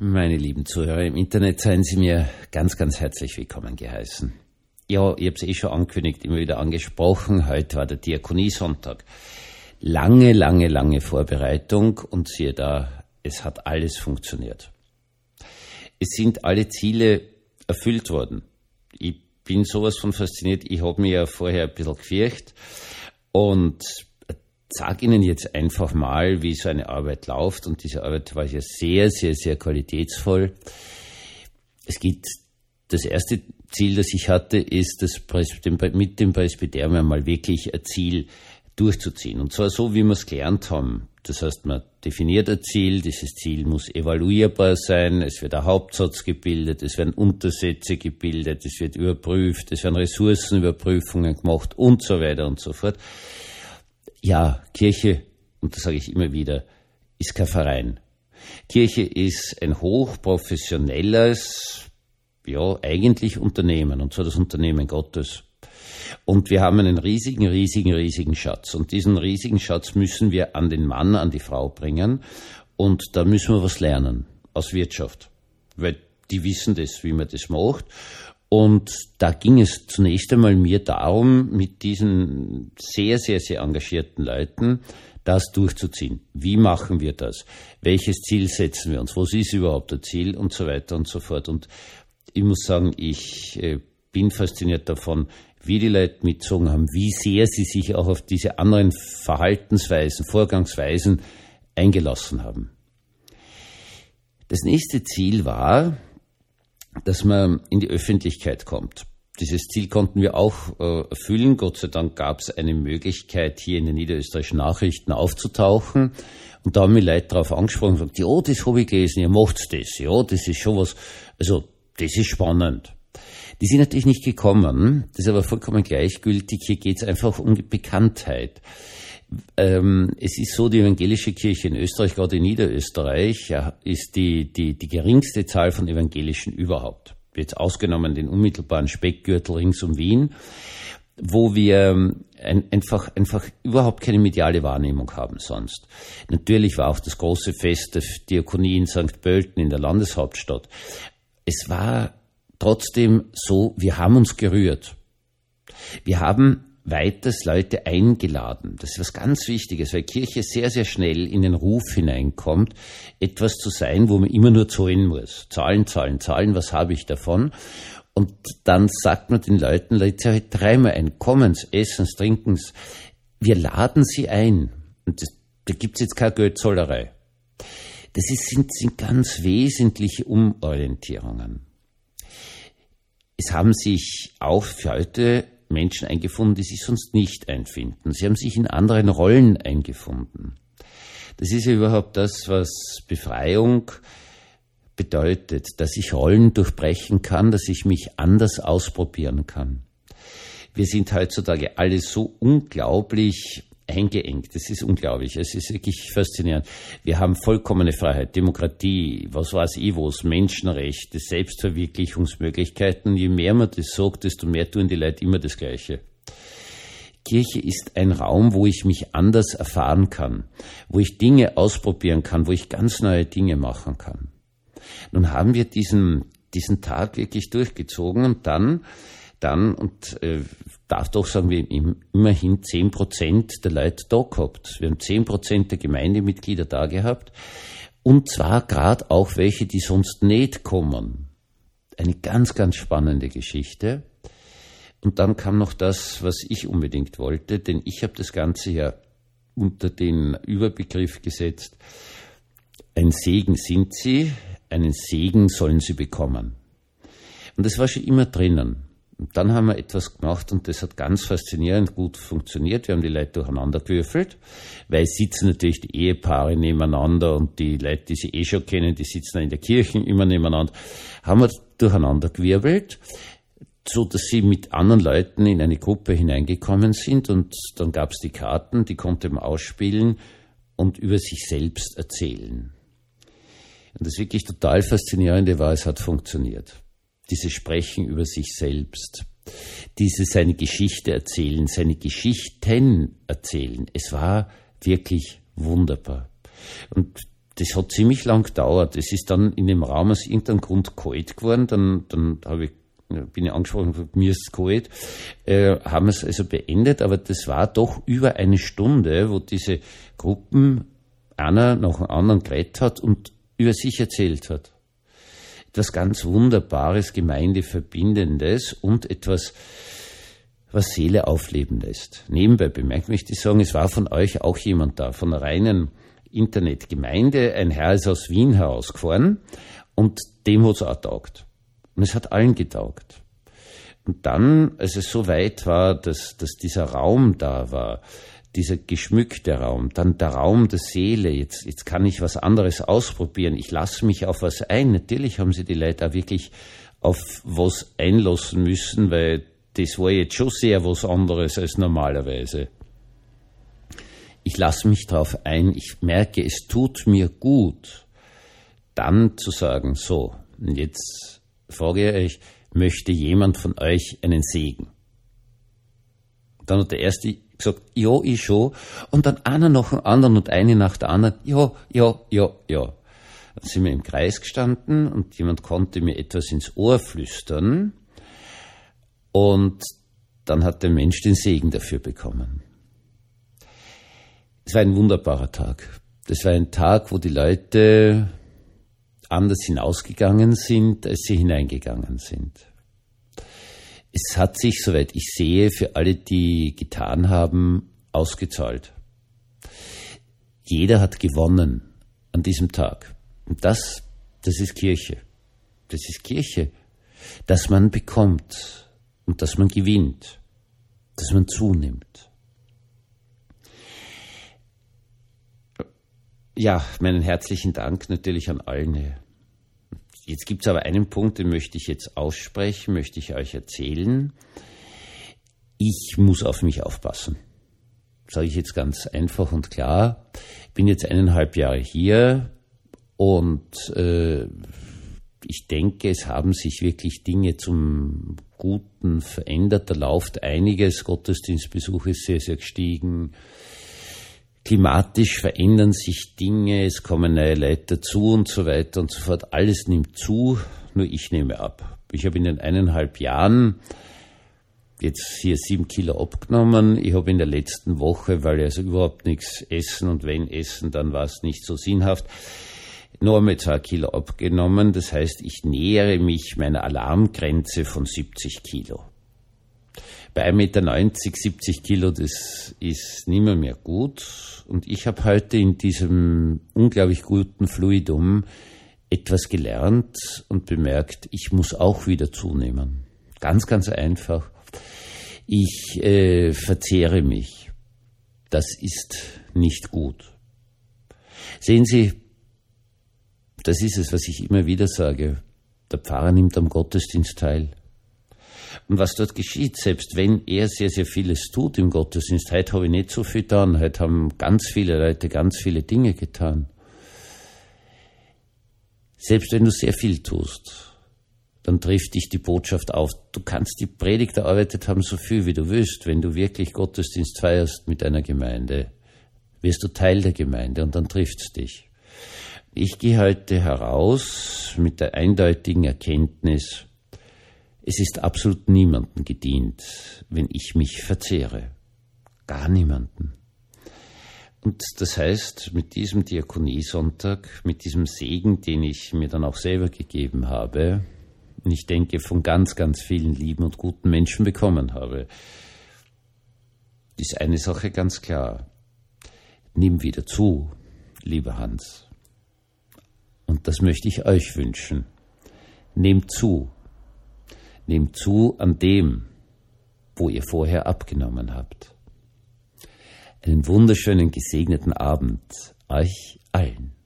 Meine lieben Zuhörer im Internet, seien Sie mir ganz, ganz herzlich willkommen geheißen. Ja, ich habe es schon angekündigt, immer wieder angesprochen. Heute war der Diakoniesonntag. Lange Vorbereitung und siehe da, es hat alles funktioniert. Es sind alle Ziele erfüllt worden. Ich bin sowas von fasziniert. Ich habe mich ja vorher ein bisschen gefürchtet und sage Ihnen jetzt einfach mal, wie so eine Arbeit läuft. Und diese Arbeit war ja sehr qualitätsvoll. Es geht, das erste Ziel, das ich hatte, ist, mit dem Presbyterium mal wirklich ein Ziel durchzuziehen. Und zwar so, wie wir es gelernt haben. Das heißt, man definiert ein Ziel, dieses Ziel muss evaluierbar sein, es wird ein Hauptsatz gebildet, es werden Untersätze gebildet, es wird überprüft, es werden Ressourcenüberprüfungen gemacht und so weiter und so fort. Ja, Kirche, und das sage ich immer wieder, ist kein Verein. Kirche ist ein hochprofessionelles, ja, eigentlich Unternehmen, und zwar das Unternehmen Gottes. Und wir haben einen riesigen Schatz. Und diesen riesigen Schatz müssen wir an den Mann, an die Frau bringen. Und da müssen wir was lernen aus Wirtschaft. Weil die wissen das, wie man das macht. Und da ging es zunächst einmal mir darum, mit diesen sehr engagierten Leuten das durchzuziehen. Wie machen wir das? Welches Ziel setzen wir uns? Was ist überhaupt das Ziel? Und so weiter und so fort. Und ich muss sagen, ich bin fasziniert davon, wie die Leute mitgezogen haben, wie sehr sie sich auch auf diese anderen Verhaltensweisen, Vorgangsweisen eingelassen haben. Das nächste Ziel war, dass man in die Öffentlichkeit kommt. Dieses Ziel konnten wir auch erfüllen. Gott sei Dank gab es eine Möglichkeit, hier in den niederösterreichischen Nachrichten aufzutauchen. Und da haben mich Leute darauf angesprochen und gesagt, ja, das habe ich gelesen, ihr macht das. Ja, das ist schon was, also das ist spannend. Die sind natürlich nicht gekommen, das ist aber vollkommen gleichgültig. Hier geht es einfach um die Bekanntheit. Es ist so, die evangelische Kirche in Österreich, gerade in Niederösterreich, ja, ist die geringste Zahl von Evangelischen überhaupt. Jetzt ausgenommen den unmittelbaren Speckgürtel rings um Wien, wo wir einfach überhaupt keine mediale Wahrnehmung haben sonst. Natürlich war auch das große Fest der Diakonie in St. Pölten in der Landeshauptstadt. Es war trotzdem so, wir haben uns gerührt. Wir haben weiters Leute eingeladen. Das ist was ganz Wichtiges, weil Kirche sehr schnell in den Ruf hineinkommt, etwas zu sein, wo man immer nur zahlen muss. Zahlen, was habe ich davon? Und dann sagt man den Leuten, Leute, halt dreimal ein, kommen's, essen's, trinken's. Wir laden sie ein. Und da gibt's jetzt keine Geldzollerei. Das sind ganz wesentliche Umorientierungen. Es haben sich auch für heute Menschen eingefunden, die sich sonst nicht einfinden. Sie haben sich in anderen Rollen eingefunden. Das ist ja überhaupt das, was Befreiung bedeutet, dass ich Rollen durchbrechen kann, dass ich mich anders ausprobieren kann. Wir sind heutzutage alle so unglaublich eingeengt. Das ist unglaublich. Es ist wirklich faszinierend. Wir haben vollkommene Freiheit, Demokratie, was weiß ich was, Menschenrechte, Selbstverwirklichungsmöglichkeiten. Je mehr man das sagt, desto mehr tun die Leute immer das Gleiche. Kirche ist ein Raum, wo ich mich anders erfahren kann, wo ich Dinge ausprobieren kann, wo ich ganz neue Dinge machen kann. Nun haben wir diesen Tag wirklich durchgezogen und dann darf doch sagen, wir immerhin 10% der Leute da gehabt. Wir haben 10% der Gemeindemitglieder da gehabt. Und zwar gerade auch welche, die sonst nicht kommen. Eine ganz spannende Geschichte. Und dann kam noch das, was ich unbedingt wollte, denn ich habe das Ganze ja unter den Überbegriff gesetzt, ein Segen sind sie, einen Segen sollen sie bekommen. Und das war schon immer drinnen. Und dann haben wir etwas gemacht und das hat ganz faszinierend gut funktioniert. Wir haben die Leute durcheinander gewürfelt, weil sitzen natürlich die Ehepaare nebeneinander und die Leute, die sie schon kennen, die sitzen in der Kirche immer nebeneinander. Haben wir durcheinander gewirbelt, so dass sie mit anderen Leuten in eine Gruppe hineingekommen sind und dann gab es die Karten, die konnte man ausspielen und über sich selbst erzählen. Und das wirklich total Faszinierende war, es hat funktioniert. Dieses Sprechen über sich selbst, dieses seine Geschichte erzählen, seine Geschichten erzählen. Es war wirklich wunderbar. Und das hat ziemlich lang gedauert. Es ist dann in dem Raum aus irgendeinem Grund kalt geworden. Dann bin ich angesprochen und gesagt, mir ist es kalt. Haben es also beendet, aber das war doch über eine Stunde, wo diese Gruppen einer nach dem anderen geredet hat und über sich erzählt hat. Etwas ganz Wunderbares, Gemeindeverbindendes und etwas, was Seele aufleben lässt. Nebenbei bemerkt möchte ich sagen, es war von euch auch jemand da, von einer reinen Internetgemeinde. Ein Herr ist aus Wien herausgefahren und dem hat es auch getaugt. Und es hat allen getaugt. Und dann, als es so weit war, dass dieser Raum da war, dieser geschmückte Raum, dann der Raum der Seele, jetzt kann ich was anderes ausprobieren, ich lasse mich auf was ein. Natürlich haben sie die Leute auch wirklich auf was einlassen müssen, weil das war jetzt schon sehr was anderes als normalerweise. Ich lasse mich drauf ein, ich merke, es tut mir gut, dann zu sagen, so, und jetzt frage ich euch, möchte jemand von euch einen Segen? Dann hat der Erste gesagt, ja, ich schon. Und dann einer nach dem anderen und eine nach der anderen, ja. Dann sind wir im Kreis gestanden und jemand konnte mir etwas ins Ohr flüstern. Und dann hat der Mensch den Segen dafür bekommen. Es war ein wunderbarer Tag. Das war ein Tag, wo die Leute anders hinausgegangen sind, als sie hineingegangen sind. Es hat sich, soweit ich sehe, für alle, die getan haben, ausgezahlt. Jeder hat gewonnen an diesem Tag. Und das ist Kirche. Das ist Kirche, dass man bekommt und dass man gewinnt, dass man zunimmt. Ja, meinen herzlichen Dank natürlich an alle. Jetzt gibt es aber einen Punkt, den möchte ich jetzt aussprechen, möchte ich euch erzählen. Ich muss auf mich aufpassen. Sage ich jetzt ganz einfach und klar. Ich bin jetzt 1,5 Jahre hier und ich denke, es haben sich wirklich Dinge zum Guten verändert. Da läuft einiges, Gottesdienstbesuch ist sehr, sehr gestiegen. Klimatisch verändern sich Dinge, es kommen neue Leute dazu und so weiter und so fort. Alles nimmt zu, nur ich nehme ab. Ich habe in den 1,5 Jahren jetzt hier 7 Kilo abgenommen. Ich habe in der letzten Woche, weil ich also überhaupt nichts essen und wenn essen, dann war es nicht so sinnhaft, noch einmal 2 Kilo abgenommen. Das heißt, ich nähere mich meiner Alarmgrenze von 70 Kilo. Bei 1,90 Meter, 70 Kilo, das ist nimmer mehr gut. Und ich habe heute in diesem unglaublich guten Fluidum etwas gelernt und bemerkt, ich muss auch wieder zunehmen. Ganz, ganz einfach. Ich verzehre mich. Das ist nicht gut. Sehen Sie, das ist es, was ich immer wieder sage. Der Pfarrer nimmt am Gottesdienst teil. Und was dort geschieht, selbst wenn er sehr, sehr vieles tut im Gottesdienst, heute habe ich nicht so viel getan, heute haben ganz viele Leute ganz viele Dinge getan. Selbst wenn du sehr viel tust, dann trifft dich die Botschaft auf. Du kannst die Predigt erarbeitet haben, so viel wie du willst. Wenn du wirklich Gottesdienst feierst mit einer Gemeinde, wirst du Teil der Gemeinde und dann trifft's dich. Ich gehe heute heraus mit der eindeutigen Erkenntnis, es ist absolut niemandem gedient, wenn ich mich verzehre. Gar niemanden. Und das heißt, mit diesem Diakoniesonntag, mit diesem Segen, den ich mir dann auch selber gegeben habe, und ich denke, von ganz, ganz vielen lieben und guten Menschen bekommen habe, ist eine Sache ganz klar. Nimm wieder zu, lieber Hans. Und das möchte ich euch wünschen. Nehmt zu. Nehmt zu an dem, wo ihr vorher abgenommen habt. Einen wunderschönen, gesegneten Abend euch allen.